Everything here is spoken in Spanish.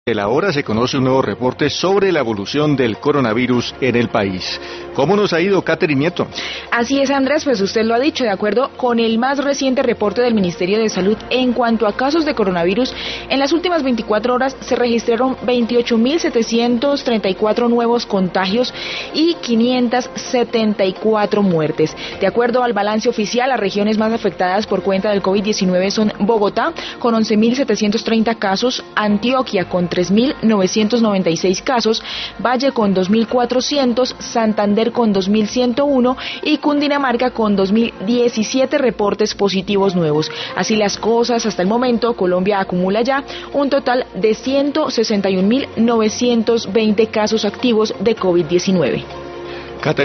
De la hora se conoce un nuevo reporte sobre la evolución del coronavirus en el país. ¿Cómo nos ha ido, Catherine Nieto? Así es, Andrés, pues usted lo ha dicho, de acuerdo con el más reciente reporte del Ministerio de Salud en cuanto a casos de coronavirus, en las últimas 24 horas se registraron 28.734 nuevos contagios y 574 muertes. De acuerdo al balance oficial, las regiones más afectadas por cuenta del COVID-19 son Bogotá, con 11.730 casos, Antioquia, con 3.996 casos, Valle con 2.400, Santander con 2.101 y Cundinamarca con 2.017 reportes positivos nuevos. Así las cosas, hasta el momento, Colombia acumula ya un total de 161.920 casos activos de COVID-19.